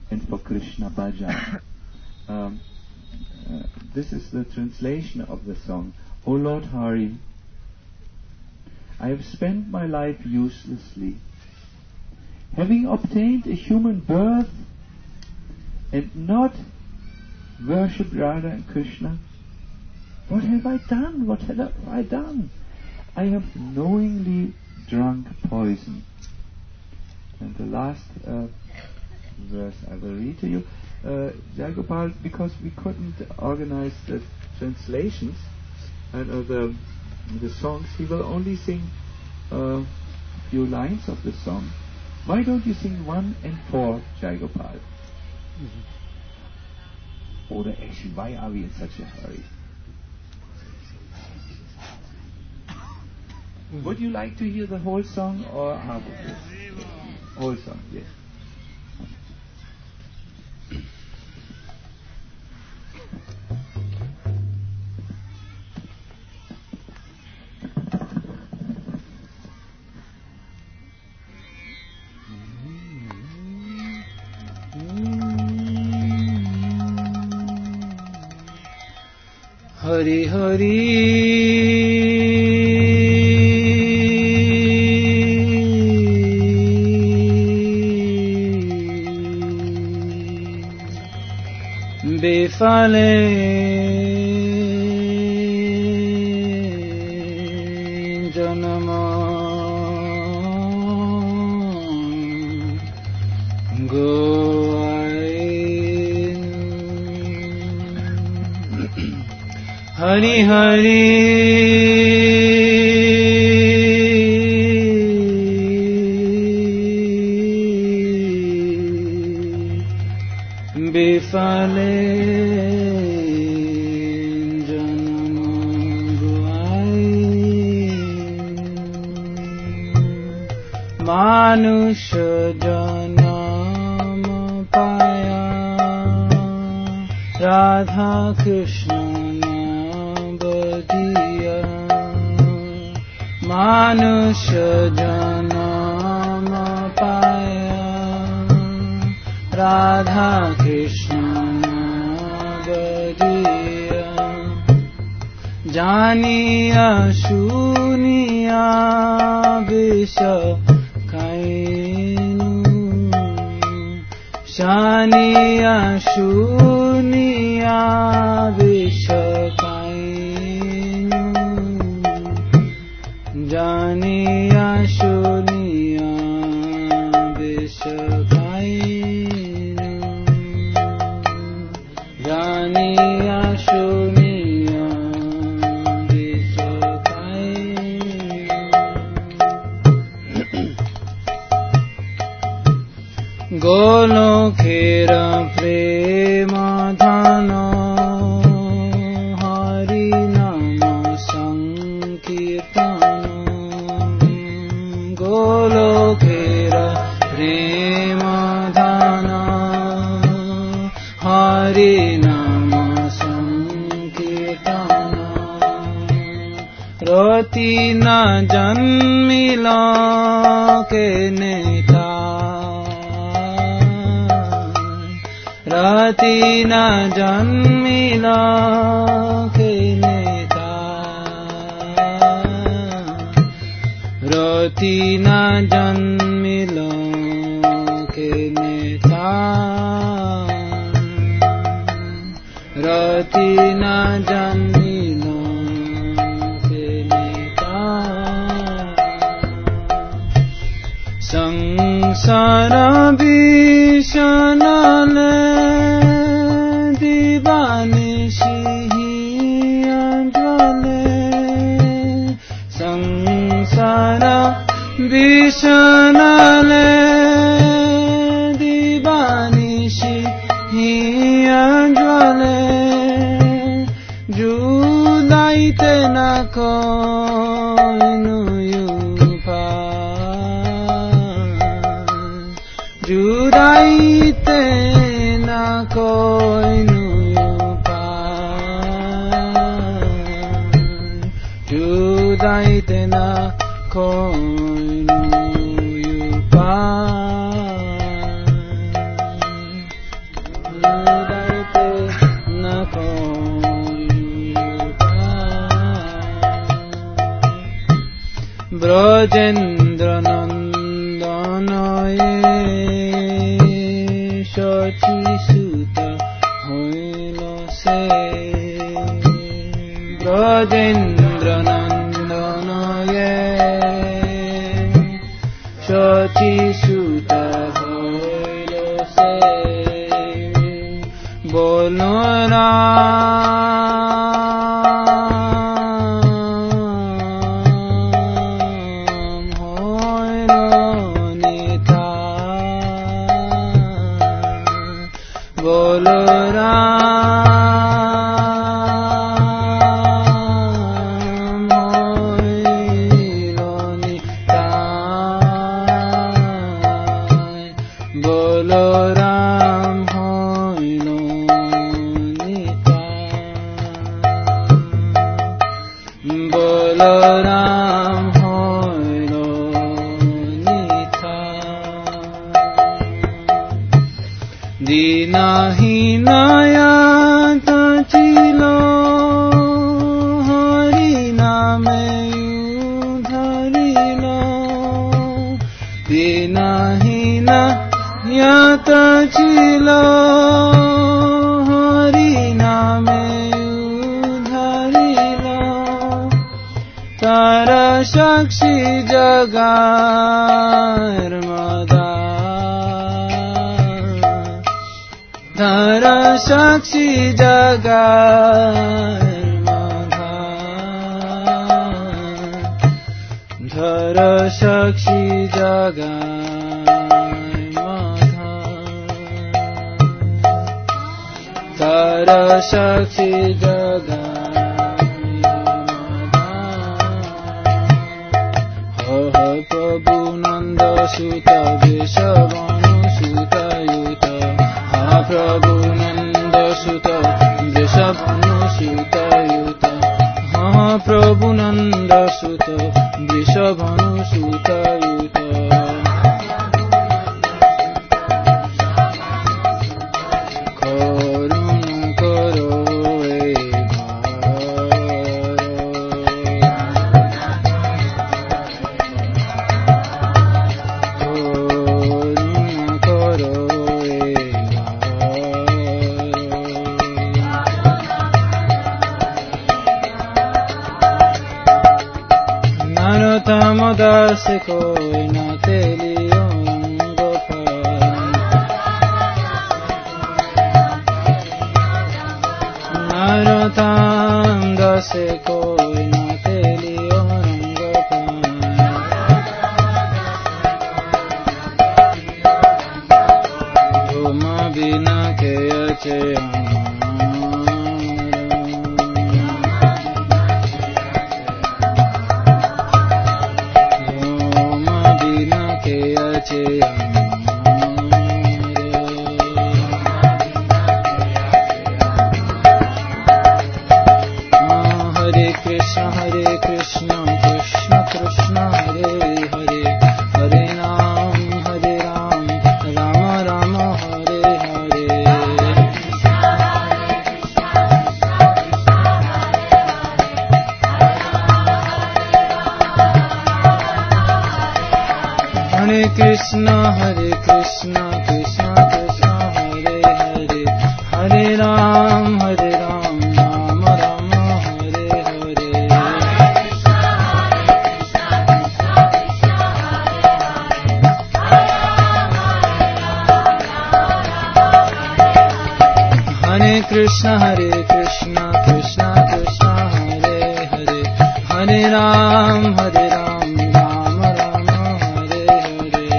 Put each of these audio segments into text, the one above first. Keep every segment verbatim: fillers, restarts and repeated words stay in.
and for Krishna Bhajan. um, uh, this is the translation of the song. O Lord Hari, I have spent my life uselessly, having obtained a human birth and not worshipped Radha and Krishna. What have I done? What have I done? I have knowingly drunk poison. And the last uh, verse I will read to you. Uh, Jayagopal, because we couldn't organize the translations and uh, the the songs, he will only sing uh, a few lines of the song. Why don't you sing one and four, Jayagopal? Mm-hmm. Or actually, why are we in such a hurry? Mm-hmm. Would you like to hear the whole song or half of it? Whole song, yes. Hari Hari Befale Janama Goain Hari Hari Befale Manusha Janam Paya Radha Krishna Badiya Manusha Janam Paya Radha Krishna Badiya Janiya Shuniya Visha Shaniya Shuniya Vishakainu Janiya Shuniya Vishakainu Janiya Shuniya Vishakainu Golokera prema dhana Hari nama sankirtana Golokera prema dhana Hari nama sankirtana Rati na janmila ke neta Rati na janmila ke neta Rati na janmila ke neta Rati na janmila ke neta Sangsara vishanale Vishanale Divanishi Hiyanjwale Judaite na koinu yupa Judaite na koinu yupa Judaite na koinu yupa Brajendra নন্দন শচী সুত হইল সে ব্রজেন্দ্র নন্দন শচী সুত হইল সে বলো साक्षी जगार मदा तारा साक्षी जगार मदा तारा साक्षी जगार मदा तारा साक्षी जगार सुत वृषभानु सुतयुत हा प्रभु नंद सुत वृषभानु सुतयुत हा प्रभु नंद सुत वृषभानु सुतयुत दास कोई न तेलियो नरताम दास कोई न तेलियो तुम बिना के अचे Hare Krishna, Hare Krishna, Krishna Krishna, Hare Hare, Hare Ram, Hare Ram, Rama Rama, Hare Hare. Hare Krishna, Hare Krishna, Krishna Krishna, Hare Hare, Hare Ram, Hare Ram, Rama Rama, Hare Hare. Hare Krishna, Hare Krishna, Krishna Krishna, Hare Hare, Hare Ram, Hare Ram, Rama Rama, Hare Hare.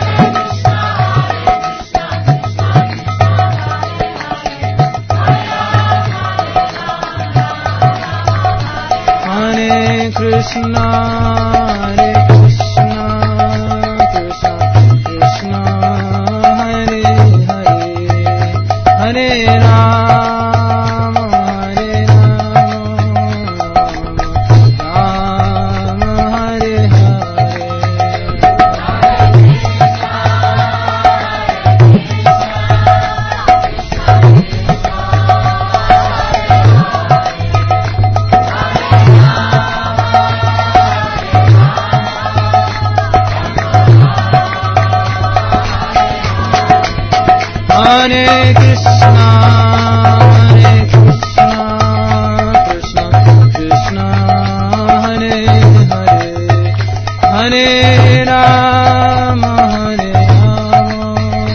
Hare Krishna, Hare Krishna, Krishna Krishna, Hare Hare, Hare Ram, Hare Ram, Ram Hare Hare. Hare Krishna, Hare Krishna, Krishna Krishna, Hare Hare, Hare Rama, Hare Rama,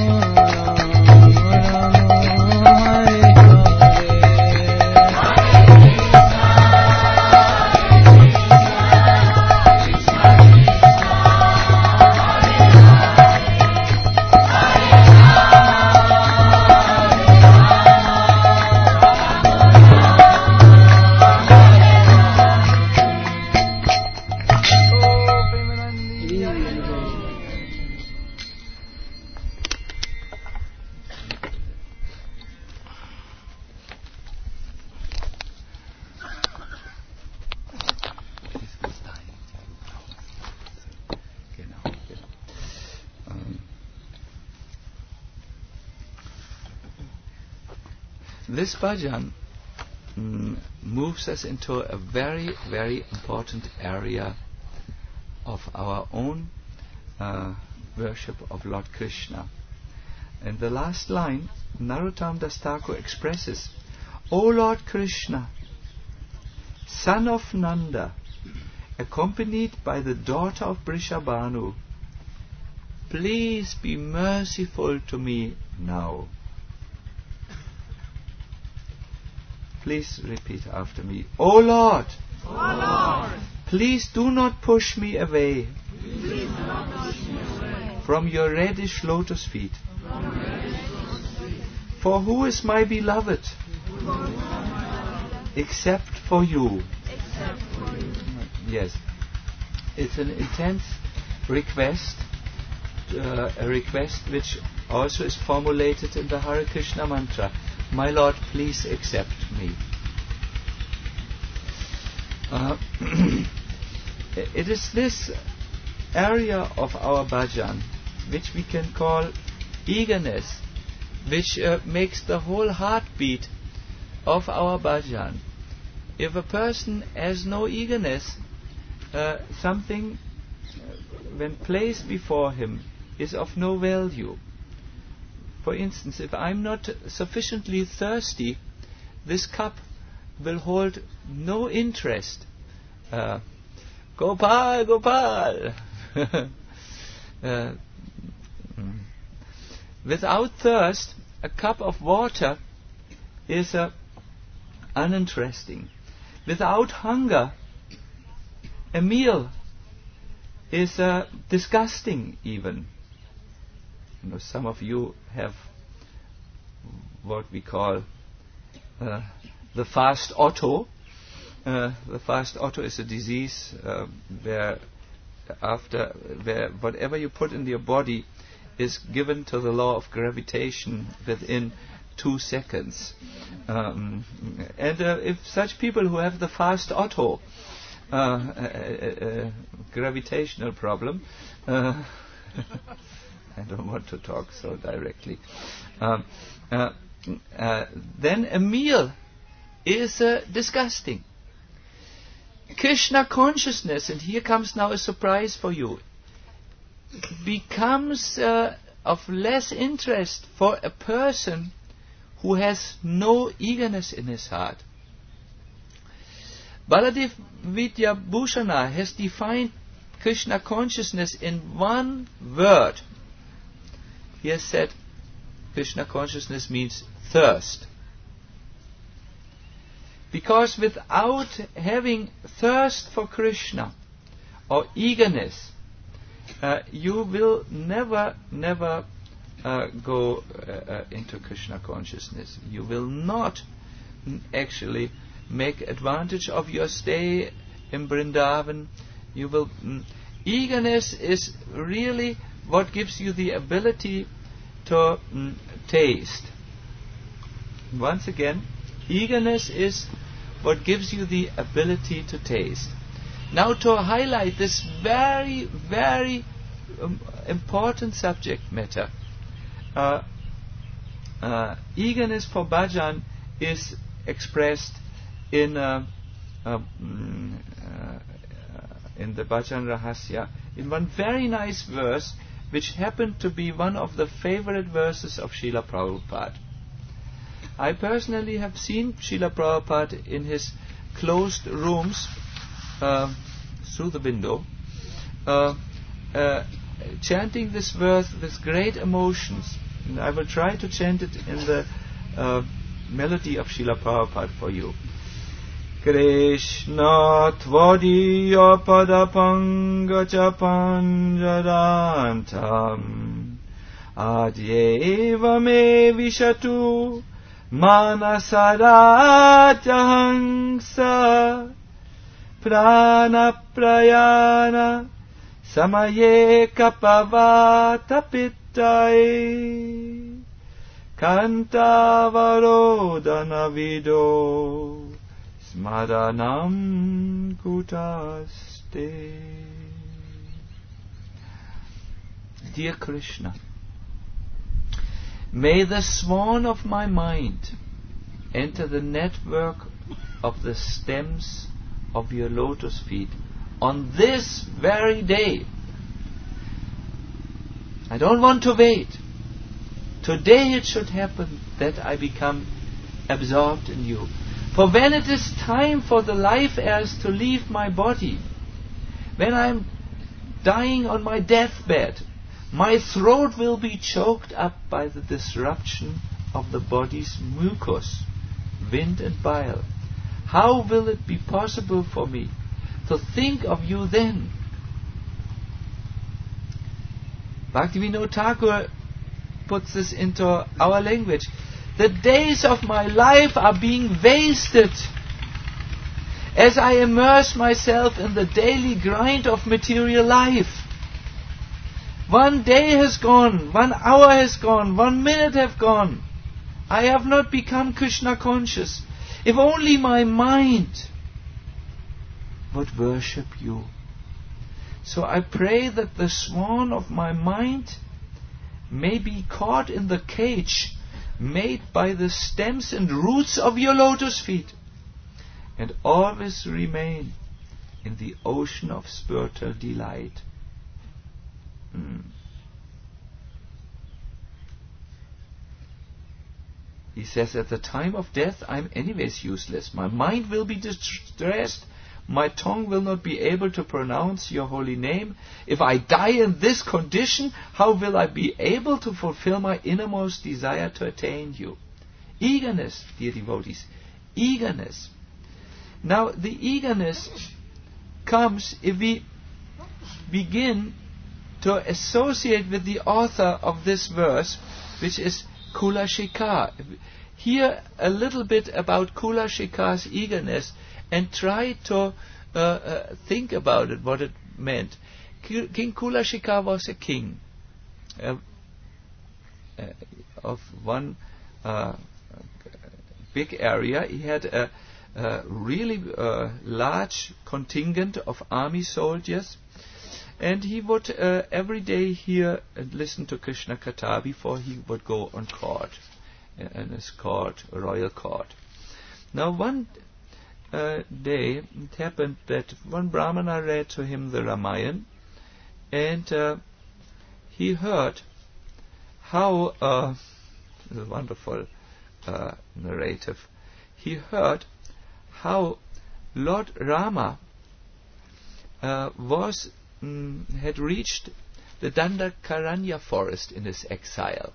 This bhajan mm, moves us into a very, very important area of our own uh, worship of Lord Krishna. In the last line, Narottam Das Thakur expresses, O Lord Krishna, son of Nanda, accompanied by the daughter of Brishabhanu, please be merciful to me now. Please repeat after me. O Lord, O Lord, please do not push me away, please do not push me away from your reddish lotus feet. from your reddish feet. For who is my beloved except for you? Except for you. Yes. It's an intense request, uh, a request which also is formulated in the Hare Krishna mantra. My Lord, please accept me. Uh, it is this area of our bhajan which we can call eagerness, which uh, makes the whole heartbeat of our bhajan. If a person has no eagerness, uh, something uh, when placed before him is of no value. For instance, if I'm not sufficiently thirsty, this cup will hold no interest. Uh, Gopal, Gopal! uh, without thirst, a cup of water is uh, uninteresting. Without hunger, a meal is uh, disgusting even. You know, some of you have what we call uh, the fast auto. Uh, the fast auto is a disease uh, where after where whatever you put in your body is given to the law of gravitation within two seconds. Um, and uh, if such people who have the fast auto uh, a, a, a gravitational problem, uh, I don't want to talk so directly. Um, uh, uh, then a meal is uh, disgusting. Krishna consciousness, and here comes now a surprise for you, becomes uh, of less interest for a person who has no eagerness in his heart. Baladev Vidya Bhushana has defined Krishna consciousness in one word. He has said Krishna consciousness means thirst. Because without having thirst for Krishna or eagerness, uh, you will never, never uh, go uh, uh, into Krishna consciousness. You will not mm, actually make advantage of your stay in Vrindavan. You will. Mm, eagerness is really what gives you the ability to mm, taste. Once again, eagerness is what gives you the ability to taste. Now, to highlight this very, very um, important subject matter, uh, uh, eagerness for bhajan is expressed in uh, uh, mm, uh, in the Bhajan Rahasya in one very nice verse which happened to be one of the favorite verses of Srila Prabhupada. I personally have seen Srila Prabhupada in his closed rooms uh, through the window, uh, uh, chanting this verse with great emotions. And I will try to chant it in the uh, melody of Srila Prabhupada for you. Krishna tvadiya padapanga panjadantam adyeva me vishatu manasaratyahangsa prana prayana samaye kapavata pittai kantavarodana vido Smaranam kutaste. Dear Krishna, may the swan of my mind enter the network of the stems of your lotus feet on this very day. I don't want to wait. Today it should happen that I become absorbed in you. For when it is time for the life heirs to leave my body, when I am dying on my deathbed, my throat will be choked up by the disruption of the body's mucus, wind and bile. How will it be possible for me to think of you then? Bhaktivinoda Thakur puts this into our language. The days of my life are being wasted as I immerse myself in the daily grind of material life. One day has gone, one hour has gone, one minute have gone. I have not become Krishna conscious. If only my mind would worship you. So I pray that the swan of my mind may be caught in the cage made by the stems and roots of your lotus feet, and always remain in the ocean of spiritual delight. Hmm. He says, at the time of death, I am anyways useless. My mind will be distressed. My tongue will not be able to pronounce your holy name. If I die in this condition, how will I be able to fulfill my innermost desire to attain you? Eagerness, dear devotees, eagerness. Now, the eagerness comes if we begin to associate with the author of this verse, which is Kula Shikar. Hear a little bit about Kula Shikar's eagerness and try to uh, uh, think about it, what it meant. K- king Kula Shikar was a king uh, uh, of one uh, big area. He had a, a really uh, large contingent of army soldiers, and he would uh, every day hear and listen to Krishna Katha before he would go on court, in his court, royal court. Now one Uh, day, it happened that one Brahmana read to him the Ramayana, and uh, he heard how, uh, a wonderful uh, narrative, he heard how Lord Rama uh, was mm, had reached the Dandakaranya forest in his exile,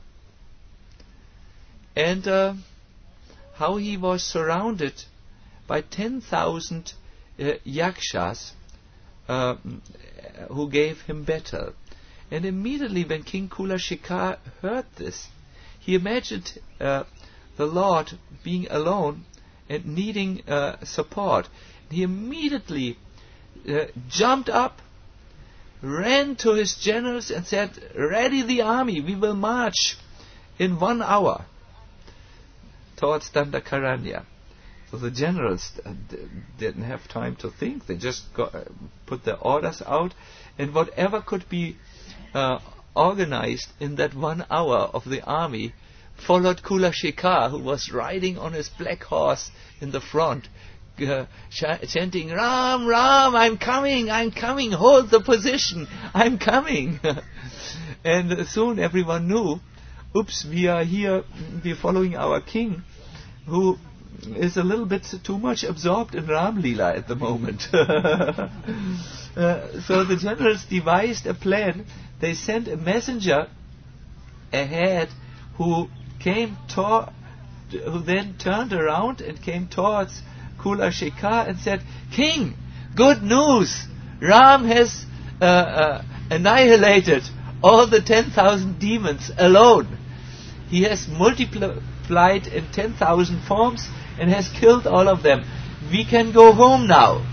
and uh, how he was surrounded by ten thousand uh, yakshas uh, who gave him battle. And immediately when King Kula Shikar heard this, he imagined uh, the Lord being alone and needing uh, support. He immediately uh, jumped up, ran to his generals and said, "Ready the army, we will march in one hour towards Dandakaranya." So the generals uh, d- didn't have time to think. They just got, uh, put their orders out, and whatever could be uh, organized in that one hour of the army followed Kula Shikar, who was riding on his black horse in the front, uh, ch- chanting, "Ram, Ram, I'm coming, I'm coming, hold the position, I'm coming." And soon everyone knew, oops, we are here, we're following our king, who is a little bit too much absorbed in Ram Leela at the moment. uh, so the generals devised a plan. They sent a messenger ahead who came to, who then turned around and came towards Kula Shekar and said, "King, good news! Ram has uh, uh, annihilated all the ten thousand demons alone. He has multiplied in ten thousand forms and has killed all of them. We can go home now."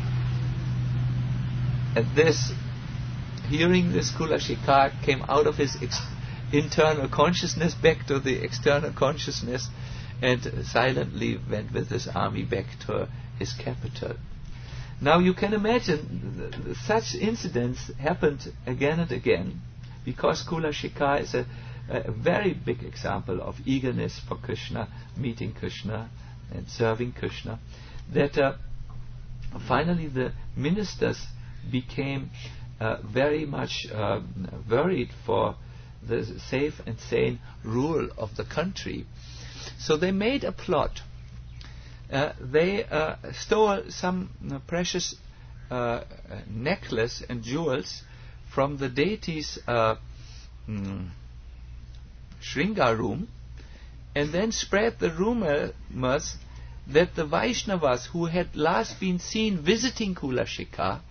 At this, hearing this, Kula Shekar came out of his ex- internal consciousness back to the external consciousness and silently went with his army back to his capital. Now you can imagine th- th- such incidents happened again and again, because Kula Shekar is a, a very big example of eagerness for Krishna, meeting Krishna and serving Krishna, that uh, finally the ministers became uh, very much uh, worried for the safe and sane rule of the country. So they made a plot. Uh, they uh, stole some uh, precious uh, necklace and jewels from the deity's uh, mm, Shringa room, and then spread the rumors that the Vaishnavas who had last been seen visiting Kula Shekar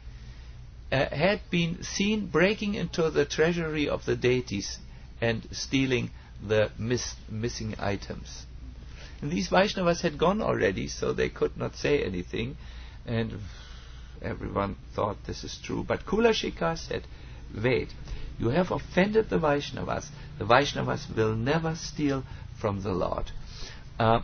uh, had been seen breaking into the treasury of the deities and stealing the miss- missing items. And these Vaishnavas had gone already, so they could not say anything, and everyone thought this is true. But Kula Shekar said, "Wait, you have offended the Vaishnavas. The Vaishnavas will never steal from the Lord. Uh,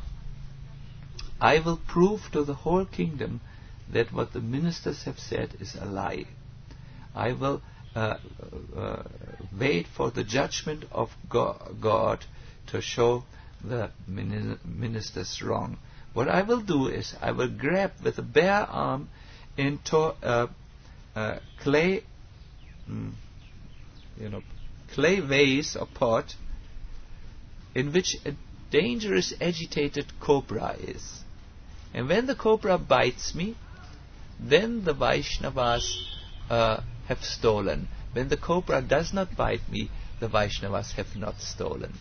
I will prove to the whole kingdom that what the ministers have said is a lie. I will uh, uh, wait for the judgment of Go- God to show the min- ministers wrong. What I will do is I will grab with a bare arm into a, a clay, mm, you know, clay vase or pot in which a dangerous agitated cobra is. And when the cobra bites me, then the Vaishnavas uh, have stolen. When the cobra does not bite me, the Vaishnavas have not stolen."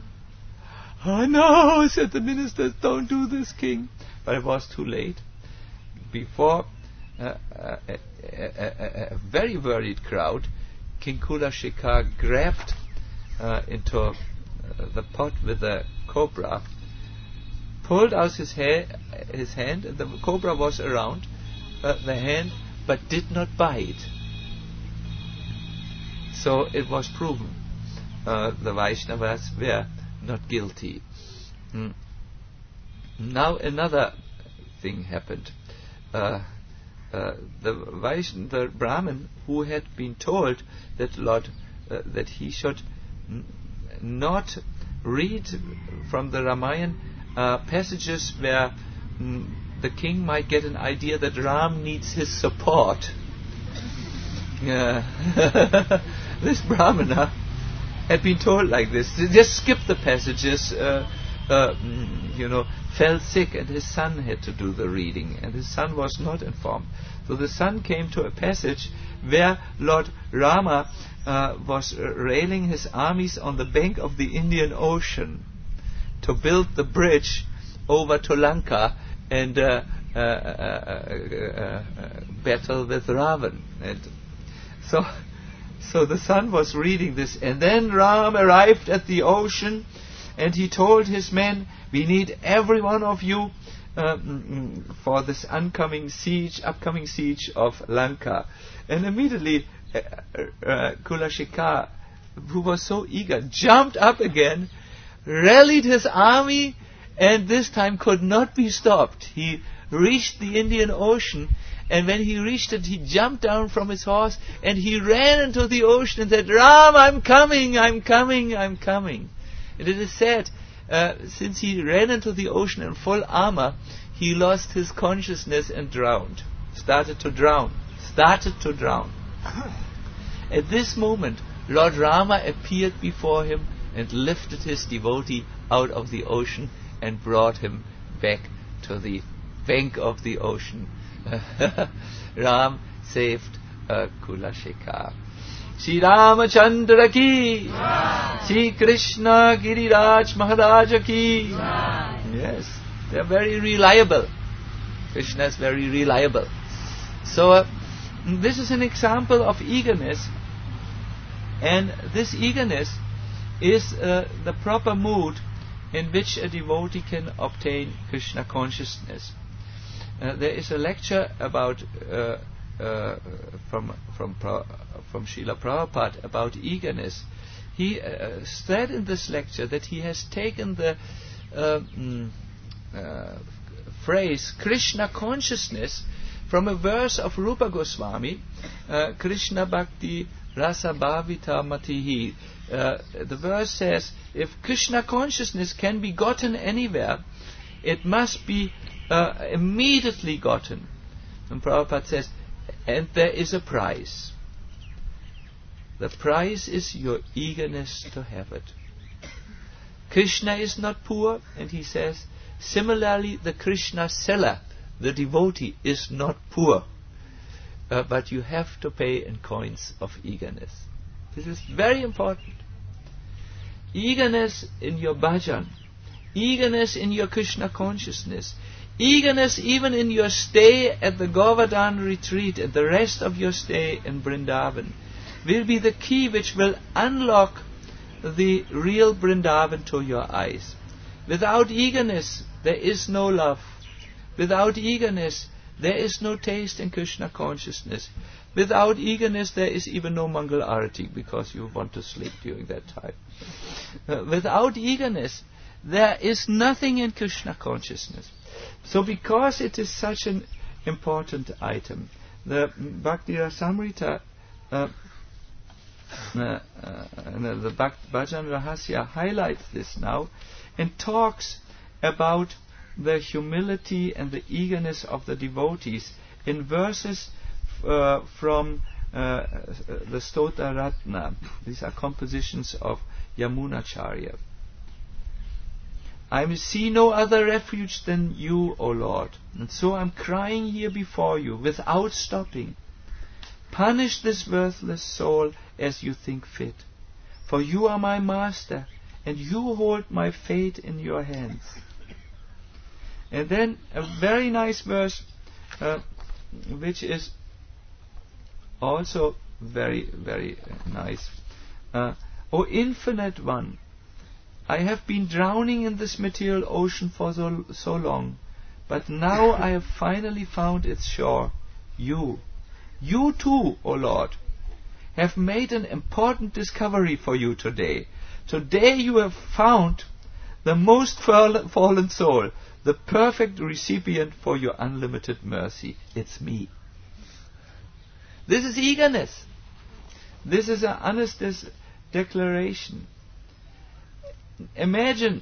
"Oh no," said the ministers, "don't do this, king." But it was too late. Before uh, uh, a, a, a, a very worried crowd, King Kula Shekar grabbed uh, into uh, the pot with the cobra, pulled out his, hair, his hand, and the cobra was around uh, the hand, but did not bite. So it was proven uh, the Vaishnavas were not guilty. Mm. Now another thing happened. Uh, uh, the Vaishn- the Brahmin who had been told that Lord uh, that he should n- not read from the Ramayana uh, passages where mm, the king might get an idea that Ram needs his support. Uh, this Brahmana had been told like this. Just skip the passages. Uh, uh, you know, fell sick, and his son had to do the reading, and his son was not informed. So the son came to a passage where Lord Rama uh, was railing his armies on the bank of the Indian Ocean to build the bridge over to Lanka and uh, uh, uh, uh, uh, battle with Ravan. And so. So the son was reading this, and then Ram arrived at the ocean, and he told his men, "We need every one of you uh, for this oncoming siege, upcoming siege of Lanka." And immediately uh, uh, Kula Shekar, who was so eager, jumped up again, rallied his army, and this time could not be stopped. He reached the Indian Ocean, and when he reached it, he jumped down from his horse and he ran into the ocean and said, "Ram, I'm coming, I'm coming, I'm coming." And it is said, uh, since he ran into the ocean in full armor, he lost his consciousness and drowned. Started to drown. Started to drown. At this moment, Lord Rama appeared before him and lifted his devotee out of the ocean and brought him back to the bank of the ocean. Ram saved uh, Kulashekar. Shri Ramachandra ki, Shri Krishna Giriraj Maharaj ki. Yes, they are very reliable. Krishna is very reliable. So uh, this is an example of eagerness, and this eagerness is uh, the proper mood in which a devotee can obtain Krishna consciousness. Uh, there is a lecture about uh, uh, from from from Srila Prabhupada about eagerness. He uh, said in this lecture that he has taken the uh, mm, uh, phrase Krishna consciousness from a verse of Rupa Goswami, uh, Krishna Bhakti Rasa Bhavita Matihi. Uh, the verse says, if Krishna consciousness can be gotten anywhere, it must be uh, immediately gotten. And Prabhupada says, and there is a price. The price is your eagerness to have it. Krishna is not poor, and he says, similarly the Krishna seller, the devotee, is not poor. Uh, but you have to pay in coins of eagerness. This is very important. Eagerness in your bhajan, eagerness in your Krishna consciousness, eagerness even in your stay at the Govardhan retreat and the rest of your stay in Vrindavan will be the key which will unlock the real Vrindavan to your eyes. Without eagerness, there is no love. Without eagerness, there is no taste in Krishna consciousness. Without eagerness, there is even no Mangal Arati, because you want to sleep during that time. Uh, without eagerness, there is nothing in Krishna consciousness. So because it is such an important item, the Bhakti Rasamrita, uh, uh, uh, the Bhajan Rahasya highlights this now and talks about the humility and the eagerness of the devotees in verses uh, from uh, the Stota Ratna. These are compositions of Yamunacharya. I see no other refuge than you, O Lord, and so I am crying here before you without stopping. Punish this worthless soul as you think fit, for you are my master, and you hold my fate in your hands. And then a very nice verse, uh, which is also very, very nice. Uh, O infinite one, I have been drowning in this material ocean for so, so long, but now I have finally found its shore. You, you too, O Lord, have made an important discovery for you today. Today you have found the most fallen soul, the perfect recipient for your unlimited mercy. It's me. This is eagerness. This is an honest declaration. Imagine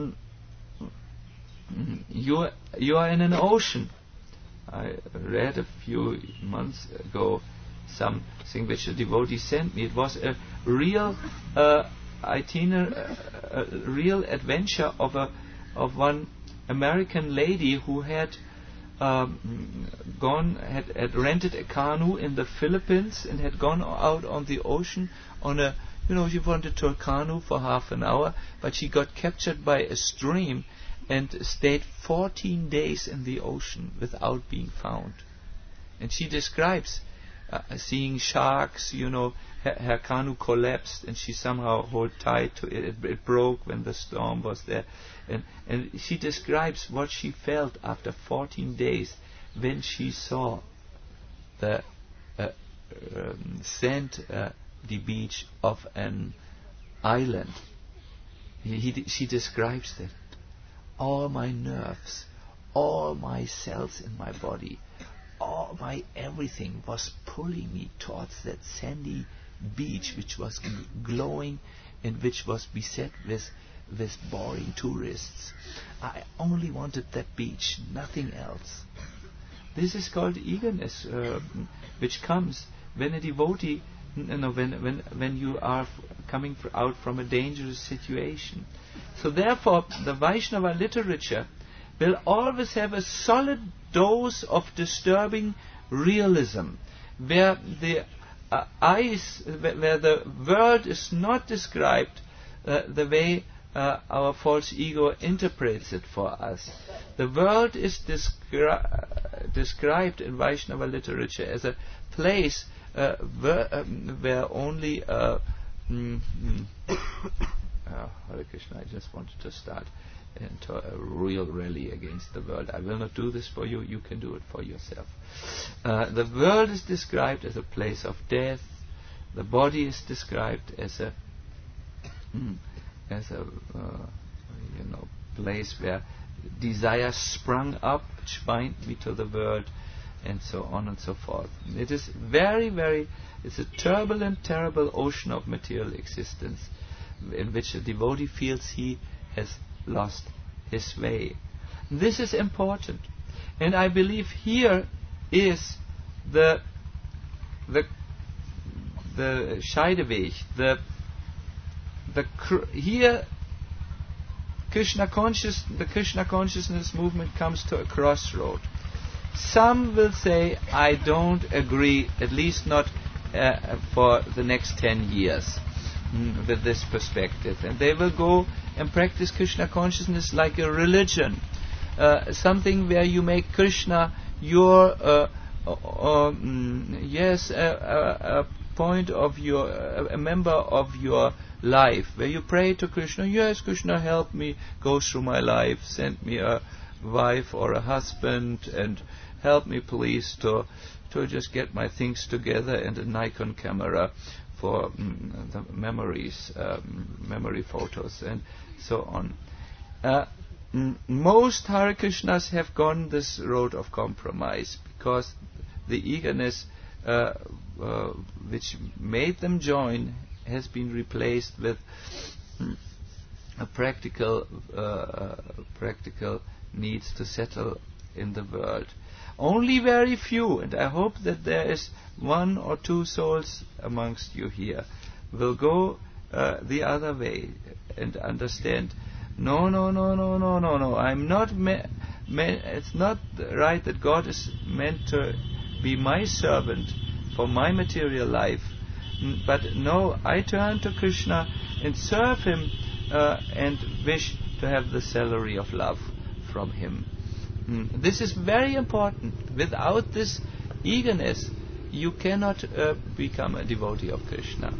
you you are in an ocean. I read a few months ago something which a devotee sent me. It was a real uh, itinerary, a, a real adventure of a of one American lady who had um, gone had, had rented a canoe in the Philippines and had gone out on the ocean on a you know she wanted to a canoe for half an hour, but she got captured by a stream and stayed fourteen days in the ocean without being found. And she describes uh, seeing sharks. You know, her, her canoe collapsed and she somehow held tight to it. it. It broke when the storm was there. And, and she describes what she felt after fourteen days when she saw the uh, um, sand, uh, the beach of an island. He, he, she describes that. All my nerves, all my cells in my body, all my everything was pulling me towards that sandy beach which was g- glowing and which was beset with with boring tourists. I only wanted that beach, nothing else. This is called eagerness, uh, which comes when a devotee you know, when when when you are f- coming fr- out from a dangerous situation. So therefore, the Vaishnava literature will always have a solid dose of disturbing realism, where the uh, eyes, where, where the world is not described uh, the way uh, our false ego interprets it for us. The world is descri- described in Vaishnava literature as a place uh, where, um, where only uh, mm, mm, uh, Hare Krishna, I just wanted to start into a real rally against the world. I will not do this for you, you can do it for yourself. Uh, the world is described as a place of death. The body is described as a mm, as a uh, you know place where desire sprung up, which bind me to the world, and so on and so forth. It is very, very, it's a turbulent, terrible ocean of material existence in which a devotee feels he has lost his way. This is important, and I believe here is the the the Scheideweg, the the cr- here Krishna conscious the Krishna consciousness movement comes to a crossroad. Some will say, I don't agree, at least not uh, for the next ten years. With this perspective, and they will go and practice Krishna consciousness like a religion, uh, something where you make Krishna your uh, uh, um, yes a, a, a point of your a, a member of your life, where you pray to Krishna, yes Krishna, help me go through my life, send me a wife or a husband, and help me please to to just get my things together, and a Nikon camera for mm, the memories, um, memory photos, and so on. Uh, m- most Hare Krishnas have gone this road of compromise, because the eagerness uh, uh, which made them join has been replaced with mm, a practical, uh, practical needs to settle in the world. Only very few, and I hope that there is one or two souls amongst you here, will go uh, the other way and understand, no, no, no, no, no, no, no, I'm not, me- me- it's not right that God is meant to be my servant for my material life, mm, but no, I turn to Krishna and serve Him uh, and wish to have the salary of love from Him. Mm. This is very important. Without this eagerness, you cannot uh, become a devotee of Krishna.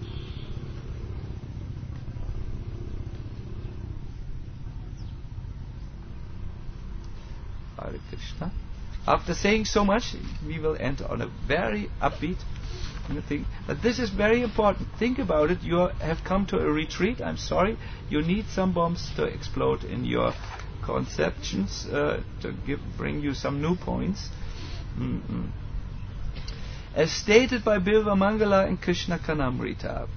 Hare Krishna. After saying so much, we will end on a very upbeat thing. But this is very important. Think about it. You have come to a retreat. I'm sorry. You need some bombs to explode in your conceptions uh, to give, bring you some new points. Mm-mm. As stated by Bilva Mangala in Krishna Kanamrita,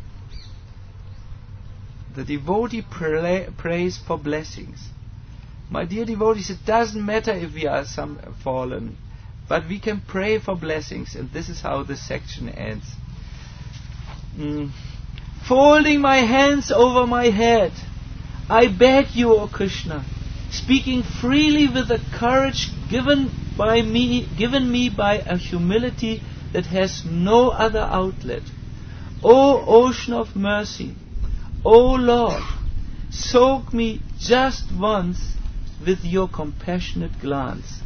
the devotee pra- prays for blessings. My dear devotees, it doesn't matter if we are some fallen, but we can pray for blessings, and this is how this section ends. Mm. Folding my hands over my head, I beg you, O Krishna, speaking freely with a courage given by me, given me by a humility that has no other outlet. O ocean of mercy, O Lord, soak me just once with your compassionate glance.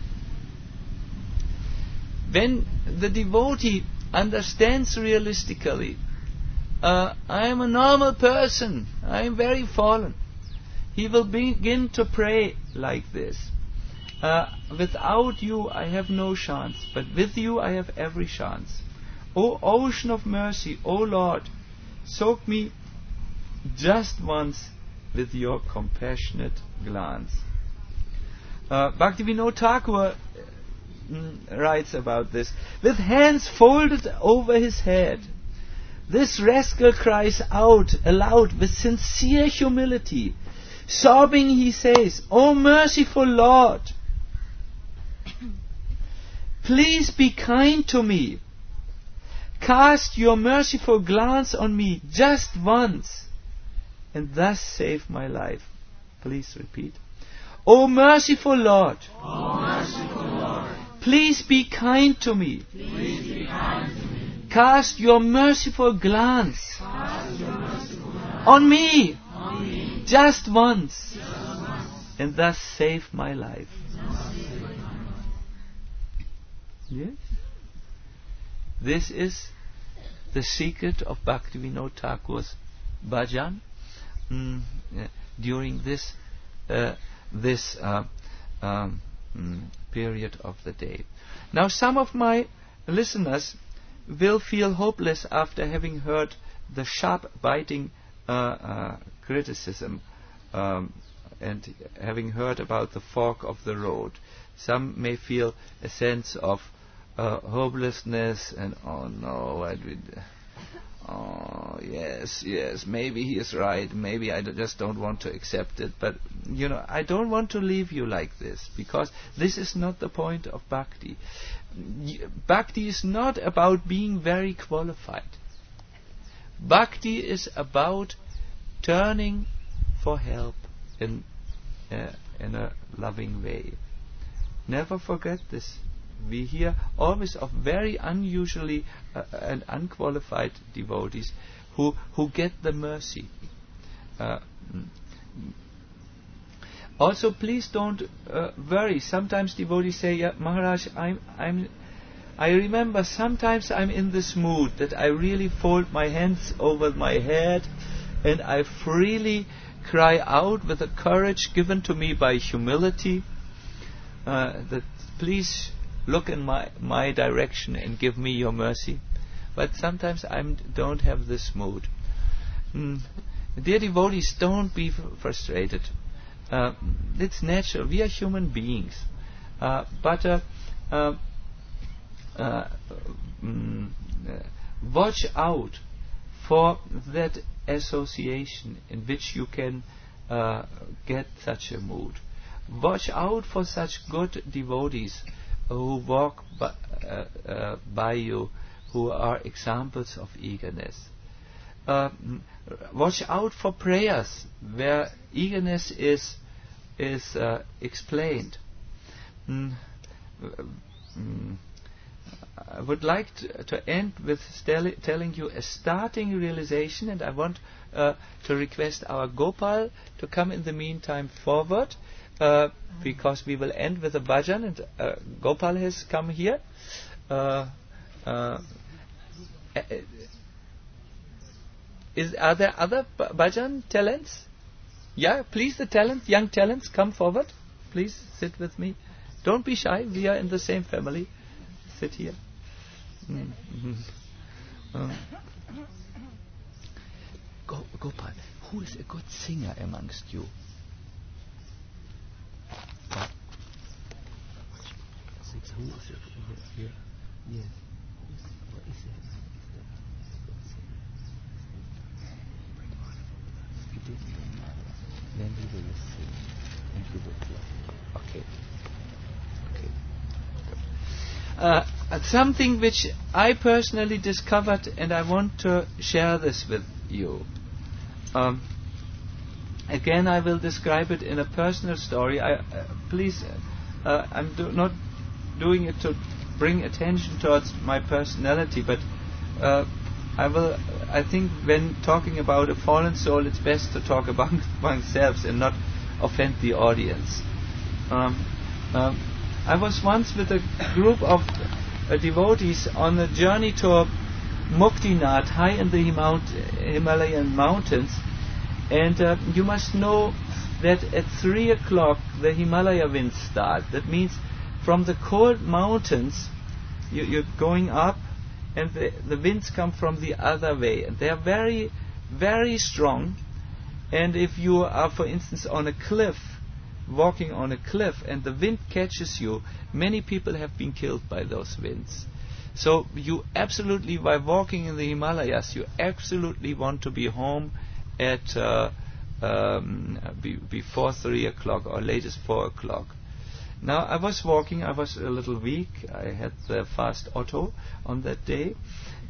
When the devotee understands realistically, uh, I am a normal person, I am very fallen, he will begin to pray like this. Uh, without you I have no chance, but with you I have every chance. O ocean of mercy, O Lord, soak me just once with your compassionate glance. Uh, Bhaktivinoda Thakur mm, writes about this. With hands folded over his head, this rascal cries out aloud with sincere humility. Sobbing, he says, O merciful Lord, please be kind to me. Cast your merciful glance on me just once, and thus save my life. Please repeat. O merciful Lord, O merciful Lord, please be kind to me. please be kind to me. Cast your merciful glance Cast your merciful glance on me on me just once, just once, and thus save my life. thus save my life. Yes? This is the secret of Bhaktivinoda Thakur's bhajan mm, uh, during this uh, this uh, um, mm, period of the day. Now, some of my listeners will feel hopeless after having heard the sharp, biting uh, uh, criticism um, and having heard about the fork of the road. Some may feel a sense of uh, hopelessness and, oh no, I did, oh yes, yes, maybe he is right, maybe I d- just don't want to accept it. But, you know, I don't want to leave you like this, because this is not the point of bhakti. Y- Bhakti is not about being very qualified. Bhakti is about turning for help in, uh, in a loving way. Never forget this. We hear always of very unusually uh, and unqualified devotees who, who get the mercy. Uh, mm. Also, please don't uh, worry. Sometimes devotees say, yeah, Maharaj, I'm, I'm, I remember sometimes I'm in this mood that I really fold my hands over my head and I freely cry out with the courage given to me by humility uh, that please look in my, my direction and give me your mercy. But sometimes I don't have this mood. Mm. Dear devotees, don't be f- frustrated. Uh, it's natural. We are human beings. Uh, but uh, uh, uh, mm, uh, watch out for that association in which you can uh, get such a mood. Watch out for such good devotees who walk by, uh, uh, by you, who are examples of eagerness. Uh, watch out for prayers where eagerness is is uh, explained. Mm, mm, I would like to, to end with stel- telling you a starting realization, and I want uh, to request our Gopal to come in the meantime forward, uh, because we will end with a bhajan, and uh, Gopal has come here. Uh, uh, is are there other b- bhajan talents? Yeah, please, the talents, young talents, come forward. Please sit with me. Don't be shy. We are in the same family. Sit here. Mm-hmm. Um, Go, Gopal, who is a good singer amongst you? Who is it? Here. Yes. What is it? You didn't. Then we will sing and we will play. Okay. Okay. Uh, something which I personally discovered, and I want to share this with you. Um, again, I will describe it in a personal story. I, uh, please, uh, I'm do not doing it to bring attention towards my personality, but uh, I will. I think when talking about a fallen soul, it's best to talk about oneself and not offend the audience. Um, um, I was once with a group of uh, devotees on a journey to Muktinath, high in the Himount, Himalayan mountains, and uh, you must know that at three o'clock the Himalaya winds start. That means from the cold mountains you, you're going up, and the, the winds come from the other way, and they are very, very strong. And if you are, for instance, on a cliff, walking on a cliff, and the wind catches you, many people have been killed by those winds. So you absolutely, by walking in the Himalayas, you absolutely want to be home at uh, um, be, before three o'clock or latest four o'clock. Now I was walking, I was a little weak, I had the fast auto on that day,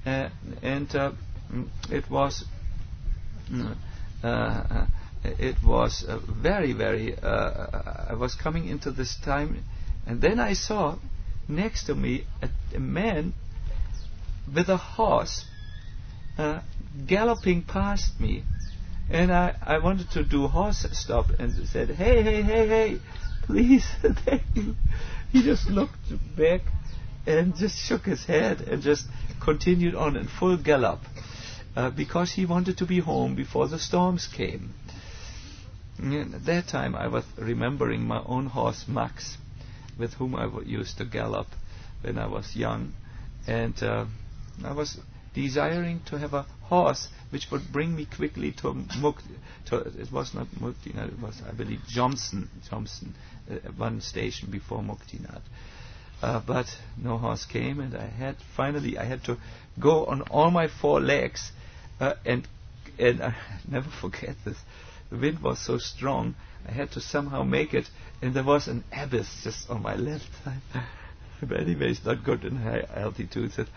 uh, and uh, it was uh, uh, it was uh, very very. Uh, I was coming into this time, and then I saw next to me a, a man with a horse uh, galloping past me, and I, I wanted to do horse stop and said, hey, hey, hey, hey, please, thank you. He just looked back and just shook his head and just continued on in full gallop uh, because he wanted to be home before the storms came. And at that time I was remembering my own horse Max, with whom I w- used to gallop when I was young, and uh, I was desiring to have a horse which would bring me quickly to Muk. To, it was not Muktinath, it was, I believe, Johnson, Johnson, uh, one station before Muktinath. Uh, but no horse came, and I had finally I had to go on all my four legs, uh, and and I never forget this. The wind was so strong, I had to somehow make it, and there was an abyss just on my left side. But anyway, it's not good in high altitudes. It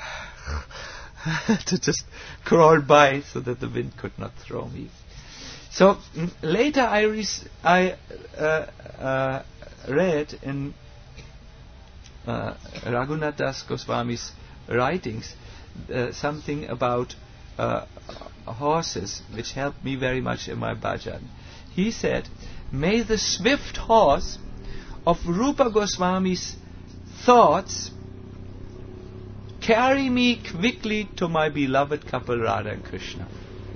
to just crawl by so that the wind could not throw me. So mm, later I, res- I uh, uh, read in uh, Raghunath Das Goswami's writings uh, something about uh, horses, which helped me very much in my bhajan. He said, may the swift horse of Rupa Goswami's thoughts carry me quickly to my beloved couple Radha and Krishna.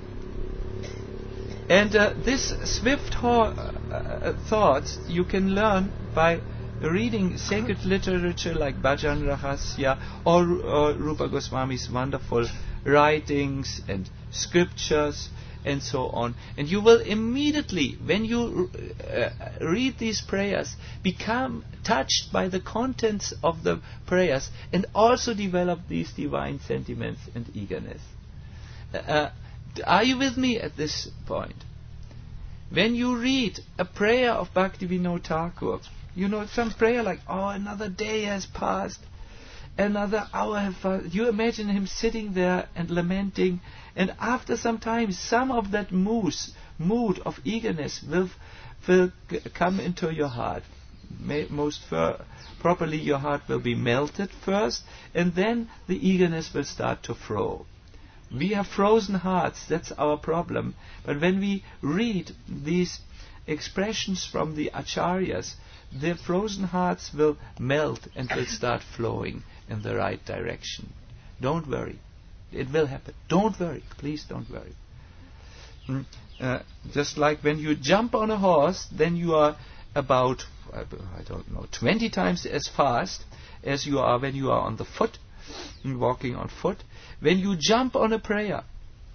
And uh, this swift ho- uh, thoughts you can learn by reading sacred literature like Bhajan Rahasya or, or Rupa Goswami's wonderful writings and scriptures and so on. And you will immediately, when you uh, read these prayers, become touched by the contents of the prayers and also develop these divine sentiments and eagerness. Uh, are you with me at this point? When you read a prayer of Bhaktivinoda Thakur, you know, some prayer like, oh, another day has passed, another hour has passed. You imagine him sitting there and lamenting, and after some time, some of that moose, mood of eagerness will, will g- come into your heart. May, most fir- properly, your heart will be melted first, and then the eagerness will start to flow. We have frozen hearts, that's our problem. But when we read these expressions from the acharyas, the frozen hearts will melt and will start flowing in the right direction. Don't worry. It will happen. Don't worry. Please don't worry. Mm. Uh, just like when you jump on a horse, then you are about, I don't know, twenty times as fast as you are when you are on the foot, walking on foot. When you jump on a prayer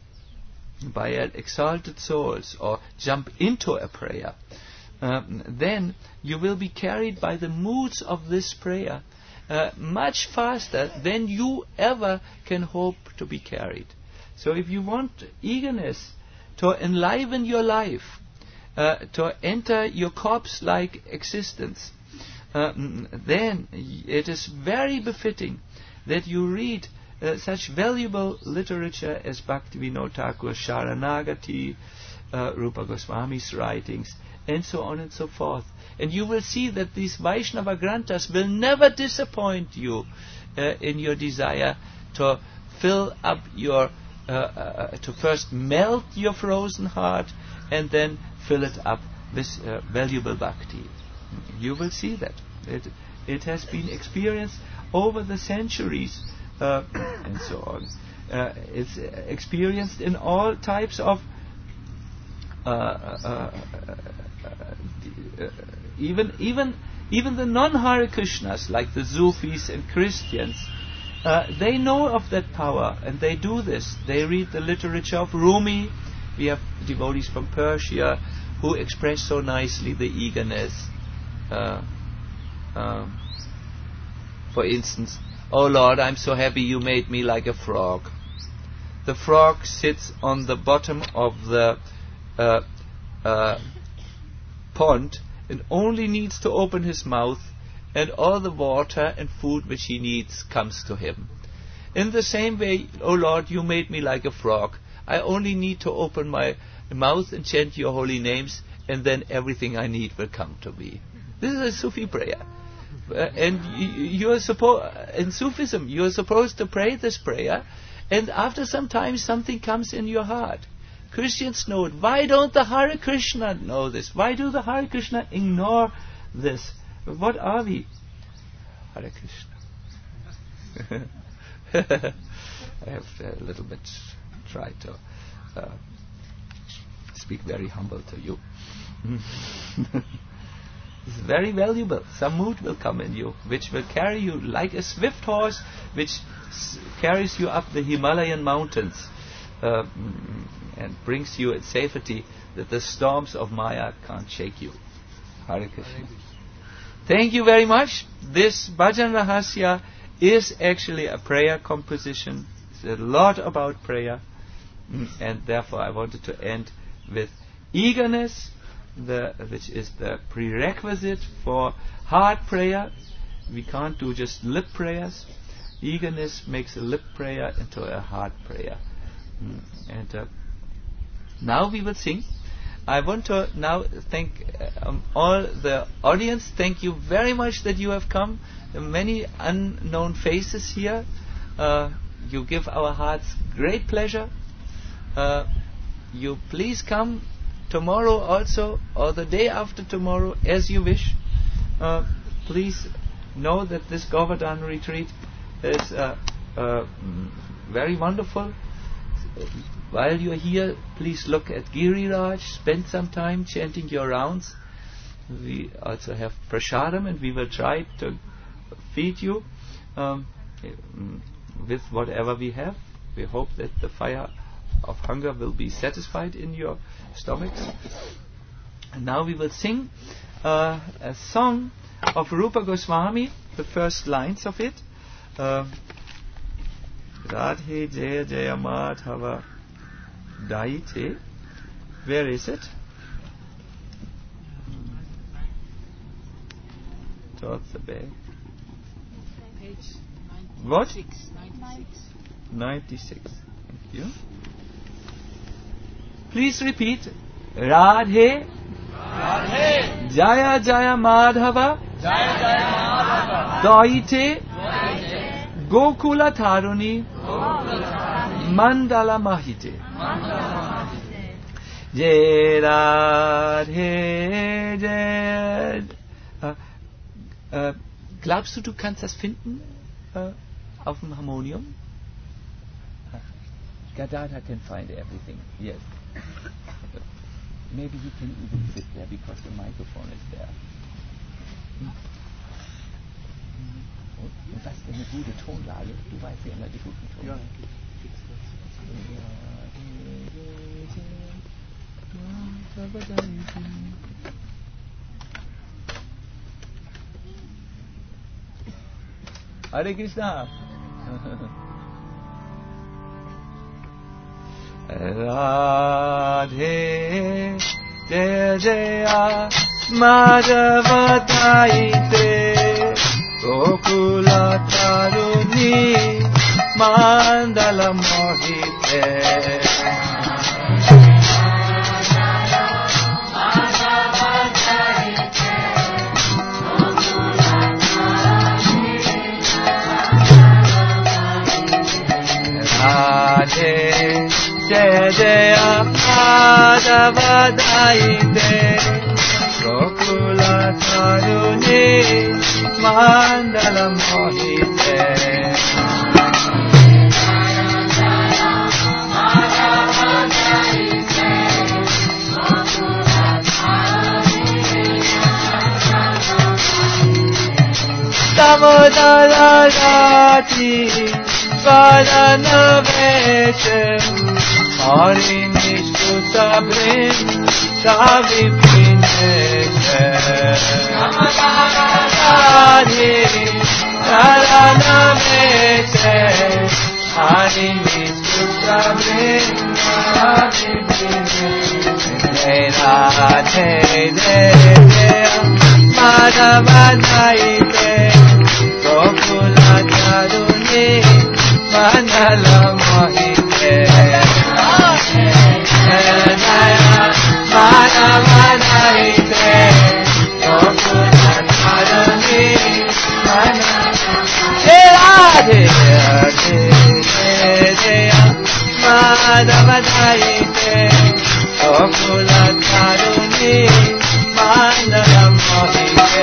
by an exalted souls or jump into a prayer, um, then you will be carried by the moods of this prayer uh, much faster than you ever can hope to be carried. So if you want eagerness to enliven your life, uh, to enter your corpse-like existence, uh, then it is very befitting that you read Uh, such valuable literature as Bhaktivinoda Thakur's Sharanagati, uh, Rupa Goswami's writings, and so on and so forth. And you will see that these Vaishnava Granthas will never disappoint you uh, in your desire to fill up your, uh, uh, to first melt your frozen heart and then fill it up with uh, valuable bhakti. You will see that. It, it has been experienced over the centuries. Uh, and so on. Uh, it's experienced in all types of, uh, uh, uh, uh, even even even the non-Hare Krishnas, like the Sufis and Christians, uh, they know of that power, and they do this. They read the literature of Rumi. We have devotees from Persia who express so nicely the eagerness. Uh, uh, for instance, oh Lord, I'm so happy you made me like a frog. The frog sits on the bottom of the uh, uh, pond and only needs to open his mouth, and all the water and food which he needs comes to him. In the same way, O Lord, you made me like a frog. I only need to open my mouth and chant your holy names, and then everything I need will come to me. This is a Sufi prayer. Uh, and you are supposed, in Sufism, you are supposed to pray this prayer, and after some time something comes in your heart. Christians know it. Why don't the Hare Krishna know this? Why do the Hare Krishna ignore this? What are we? Hare Krishna. I have a little bit tried to uh, speak very humble to you. It's very valuable. Some mood will come in you, which will carry you like a swift horse, which s- carries you up the Himalayan mountains uh, and brings you in safety that the storms of Maya can't shake you. Hare Krishna. Thank you very much. This Bhajan Rahasya is actually a prayer composition. It's a lot about prayer, and therefore I wanted to end with eagerness, the, which is the prerequisite for heart prayer. We can't do just lip prayers. Eagerness makes a lip prayer into a heart prayer. Mm. And uh, now we will sing. I want to now thank uh, um, all the audience. Thank you very much that you have come. There are many unknown faces here. Uh, you give our hearts great pleasure. Uh, you please come tomorrow also, or the day after tomorrow, as you wish. Uh, please know that this Govardhan retreat is uh, uh, very wonderful. While you are here, please look at Giriraj, spend some time chanting your rounds. We also have prasadam, and we will try to feed you um, with whatever we have. We hope that the fire of hunger will be satisfied in your stomachs. And now we will sing uh, a song of Rupa Goswami, the first lines of it. Uh, Radhe Jaya Jaya Madhava Daite. Where is it? Towards the back. Page ninety-six. What? ninety-six. ninety-six. Thank you. Please repeat. Radhe Radhe Jaya Jaya Madhava Jaya Jaya Madhava Daite Daite Gokula Tharuni Gokula Mandala Mahite. Mandala Jai Radhe Jai. Äh, äh, glaubst du, du kannst das finden äh, auf dem Harmonium? Gadadha can find everything. Yes. Maybe he can even sit there because the microphone is there. Hm. Und, und was ist eine gute Tonlage? Du weißt ja immer die guten Tonlagen. Hare Krishna. Radhe Jaya Jaya Madhava Daite Gokula Taruni Mandala Mohite. Radhe Jaya Jaya Madhava Daite Gokula Taruni Mandala Mohite. Damodara Rati Varana Veshe Hari Nishkuta Brin Savi Pineshe. Damodara Rati Varana Veshe Hari Nishkuta Brin Savi Pineshe. Radhe Jaya Madhava Daite Gokula Taruni Mandala Mohite Jaya Mana Manahite Gokula Taruni Mana Radhe Radhe Jaya Mana Manahite Gokula Taruni Mandala Mohite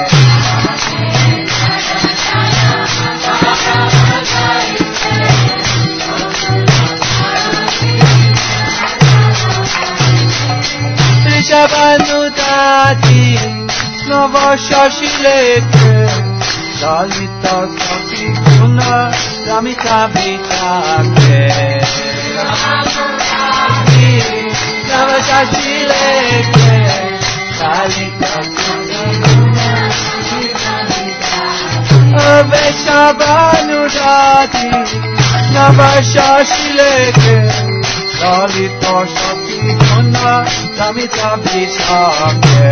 Rishabhanudati Navashashileke Lalita Sati Guna Ramita Vitake Rishabhanudati Navashashileke Lalita Sati Guna Rishabhanudati Navashashileke Lalita Sati Guna Ramita Vitake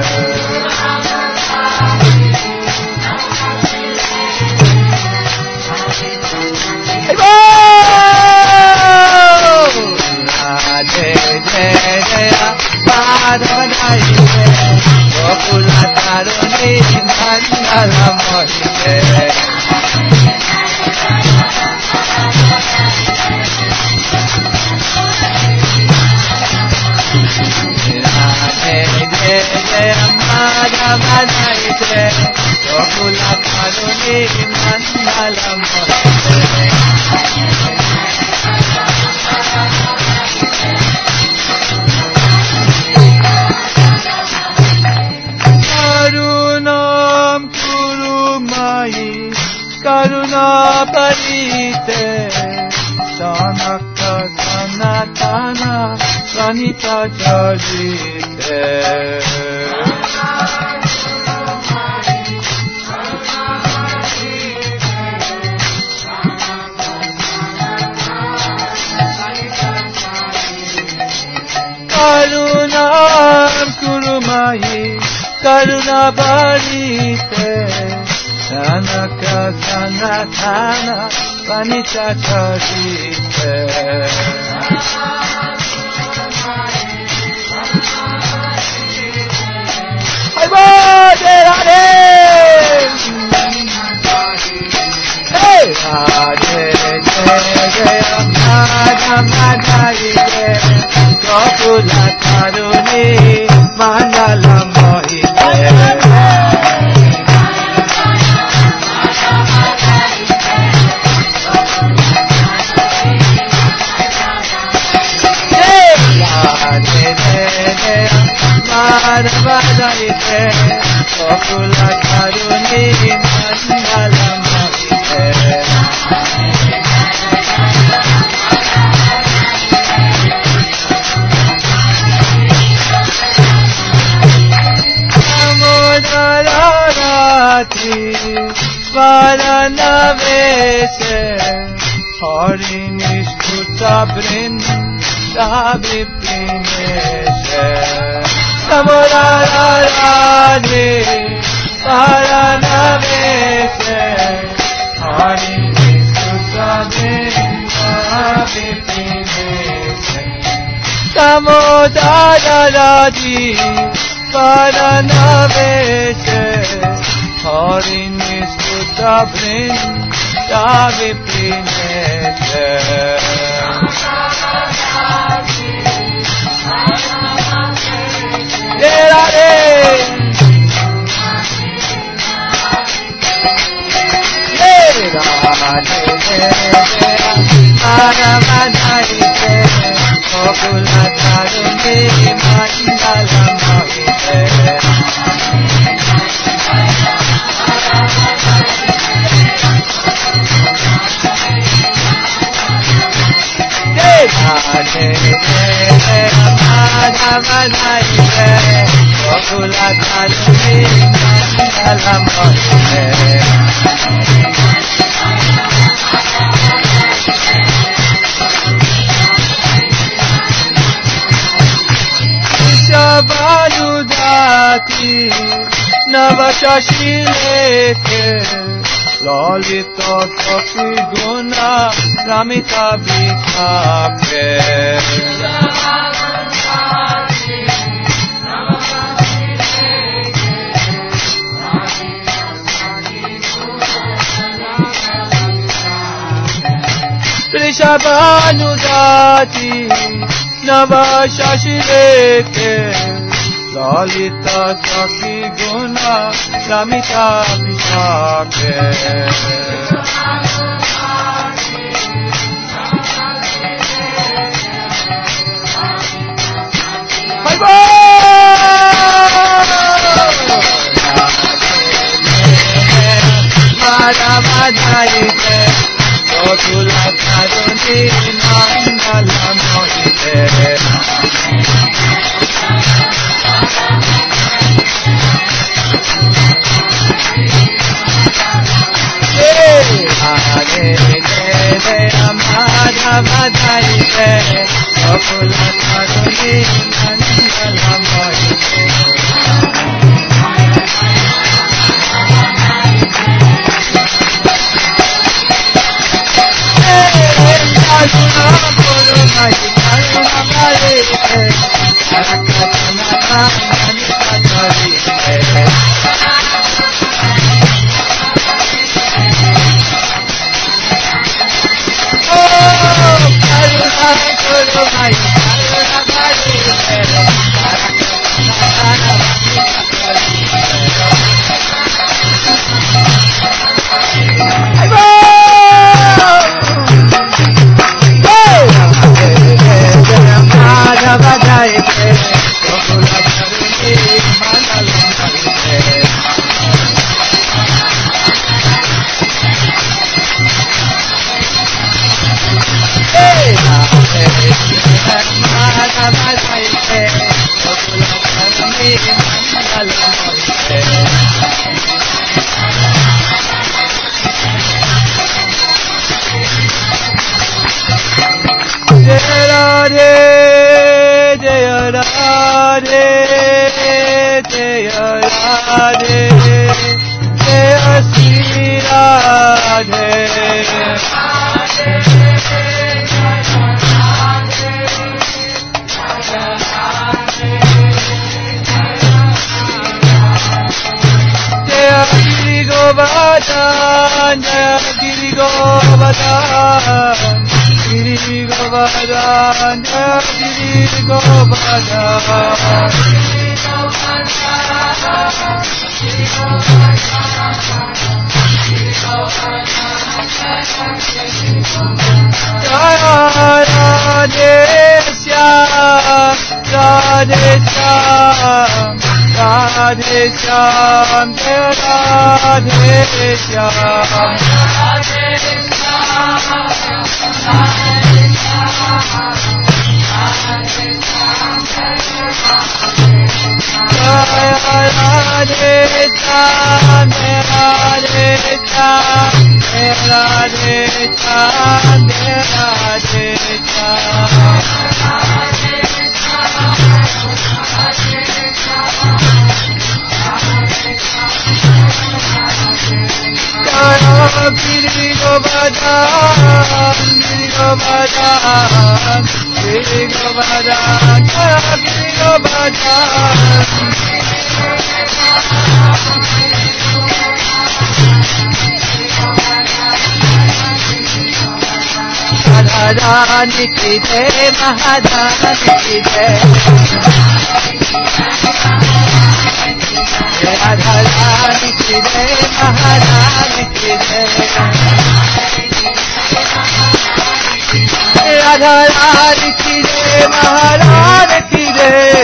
Radhe Jaya Madhavanaite Gokula Taruni Mandala Mohite Radhe Jaya Madhavanaite Gokula Taruni Mandala Mohite Karunam Kurumai Karuna Parite Sanaka Sanatana Sanita Charite Karunam Kurumai Karuna Parite Sanaka Sanatana Sanita Charite Hai Radhe Radhe Hey Radhe Jaya Madhavanaite Gokula Taruni Mandala Mohite Radhe Jaya Madhavanaite Gokula Taruni Mandala Mohite Namodarati Varanavese Hari Nishkuta Brinda Vipineshe Namodarati Varanavese Hari Nishkuta Brinda Vipineshe Namodarati Varanavese Hari Nishkuta Brinda Vipineshe Radhe Madhavanaite Gokula Taruni Mandala Mohite Radhe Madhavanaite Gokula Taruni Mandala Mohite Rishabhanudati Navashashileke Lalita Safi Guna Ramita Vishake Trishabhanudati Navashashireke Lalita Safi Guna Ramita Vishake Bye bye Gokula Kaduni Mandala Mohite Hare Deve Amada Vadaite Gokula Kaduni Mandala Mohite Karuna Guru Mai Karuna Mare Arakatana Nani Katari Oh Karuna Guru Mai Karuna Mare Arakatana Nani Katari Madhavadaite Gokula Karuni Mandala Mohite Hey Madhavadaite Gokula Karuni Mandala Mohite Jaya Radhe Jaya Radhe Jaya Radhe Jaya Shri Radhe Jaya Giri Govardhan Jaya Giri Govardhan Giri Govardhan Giri Govardhan Jaya Radhe Shyam Radhe Shyam Radhe Shyam Radhe Shyam Jaya Radhe Shyam Radhe Shyam Radhe Shyam Radhe Shyam Jaya Giri Govardhan Giri Govardhan Giri Govardhan Jaya Giri Govardhan Radharani ki jai Mahadharani ki jai Radharani ki jai Mahadharani ki jai Radharani ki jai Maharani ki jai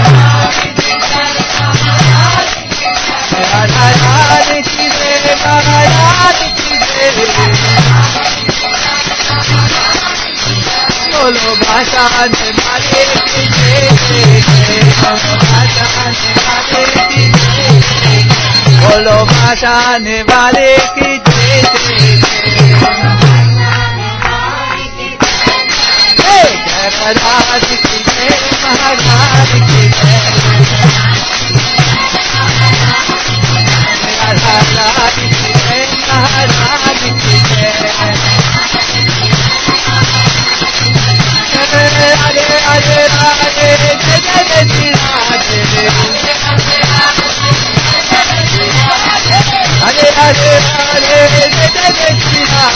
Radharani ki jai Maharani ki jai Bolo bhasane wale ki jai Bolo bhasane wale ki jai Bolo bhasane wale ki jai Hey Radharani ki jai Maharani ki jai Radharani ki jai Maharani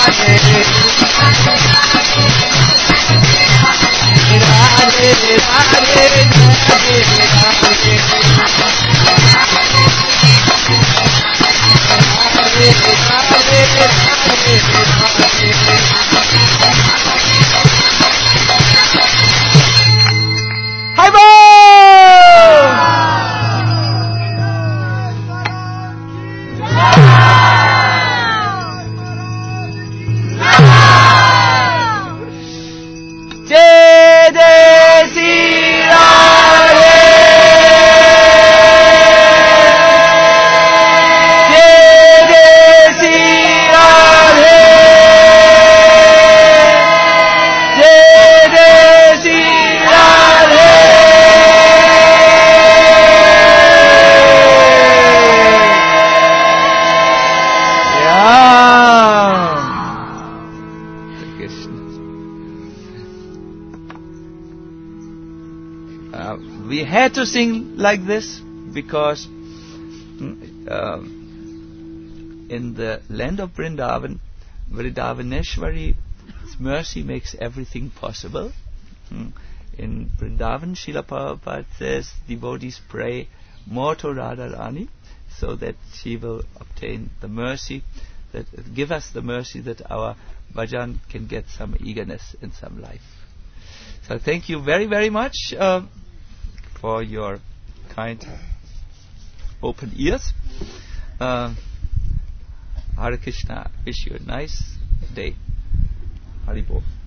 Uh, we had to sing like this because uh, in the land of Vrindavan, Vrindavaneshwari's mercy makes everything possible. Mm. In Vrindavan, Srila Prabhupada says devotees pray more to Radharani so that she will obtain the mercy, that give us the mercy that our bhajan can get some eagerness in some life. So thank you very, very much uh, for your kind open ears. Uh, Hare Krishna, wish you a nice day. Haribol.